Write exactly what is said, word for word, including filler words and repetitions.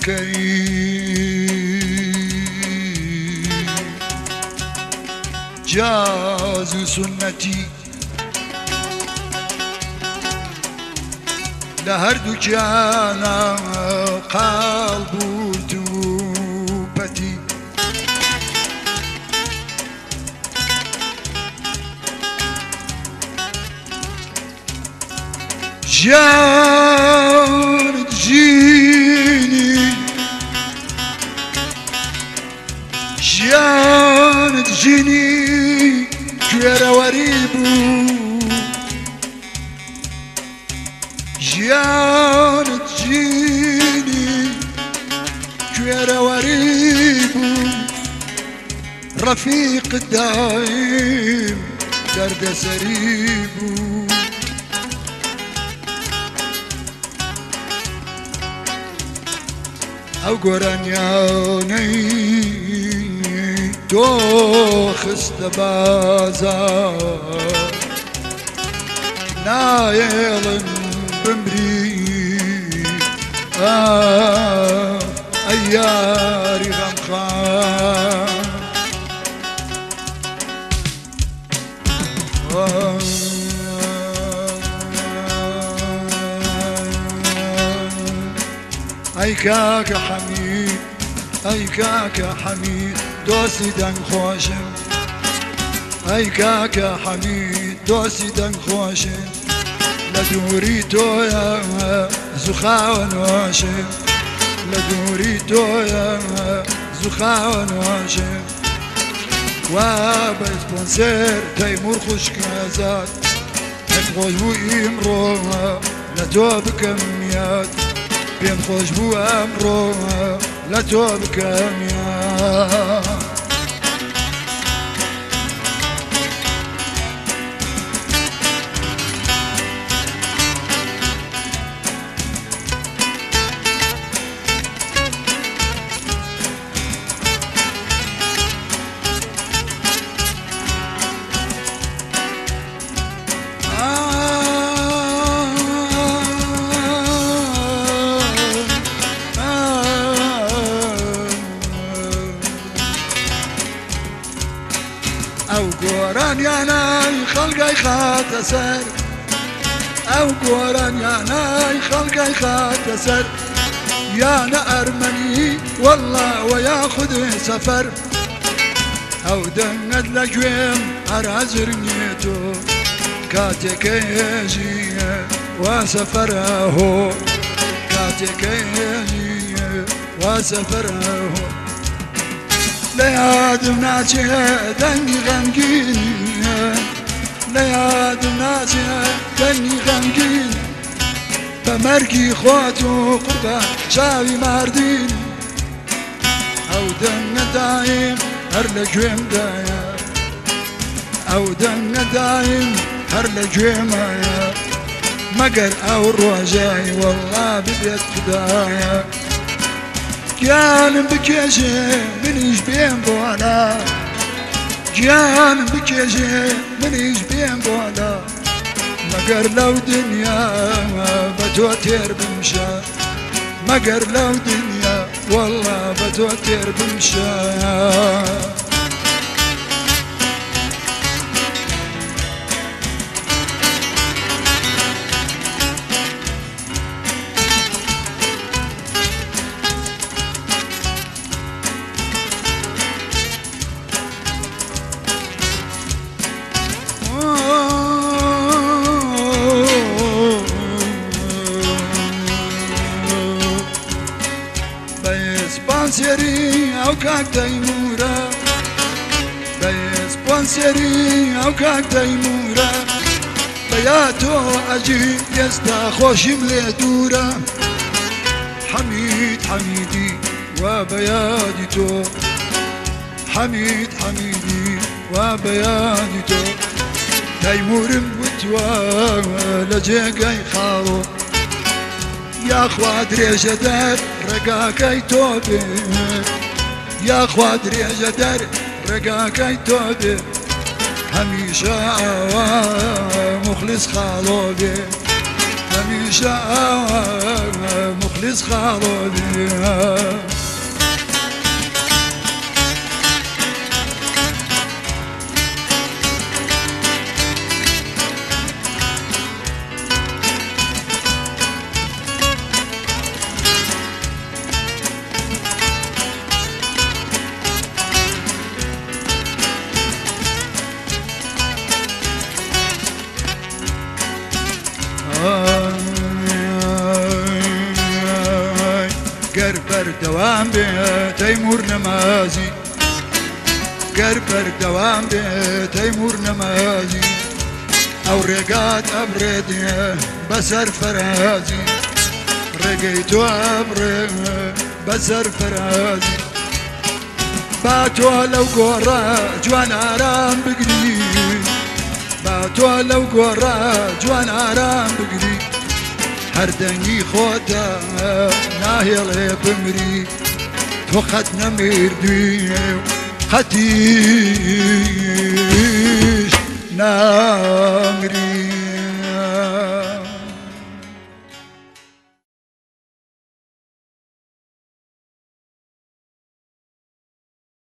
جاز سنتي لهر دكانا قلب توبتي جان تجيني جان تجيني كويرا وريبو جان تجيني كويرا وريبو رفيق الدايم درب سريبو او قرانياني دوخ استبازار نايل بمري آه اياري غمخان آه اي كاك حميد اي كاك حميد دوسي دن خوشم اي كاك حميد دوسي دن خوشم لدوري تويا زخاون واشم لدوري تويا زخاون واشم وابا سبونسر تيمور خوش كازات خوش بو امرو لتو بكميات بين خوش بو امرو لتو بكميات او قوران يا ناي خلقي خات سر او قوران يا ناي خلقي خات سر يا نا ارمني والله وياخذ سفر او دنت لجويم ارازر نيتو كاتك يجي وسفره كاتك يجي وسفره لياد ناسي دني غمقين لياد ناسي دني غمقين بمرقي خواتو قربان شاوي ماردين او دن دايم هر لجويم دايم او دن دايم هر لجويم دايم مقر او الرواجاي والله ببيت خدايا جان بكيجي منيش بين بولا جان بكيجي منيش بين بولا مقر لو دنيا بتوتر بمشا مقر لو دنيا والله بتوتر بمشا سپانسری او کاک تیمورا بیا سپانسری او کاک تیمورا بیا تو اجی یستا خوشم لیدورا حمید حمیدی و بیادی تو حمید حمیدی و بیادی تو تیمورم بتوا لجاقای خارو يا خواد ريجة در رقاكي توبي يا خواد ريجة در رقاكي توبي هميشة مخلص خالوبي هميشه مخلص خالدي قربر دوام به تیمور نمازی قربر دوام به تیمور نمازی او رقات ابردی بسر فرازی رقیتو ابرد بسر فرازی باتو لو قرا جوان آرام بگری باتو لو قرا جوان آرام بگری هر دنگی خودتا ناهیل بمری تو خط نمیردی خطیش نامری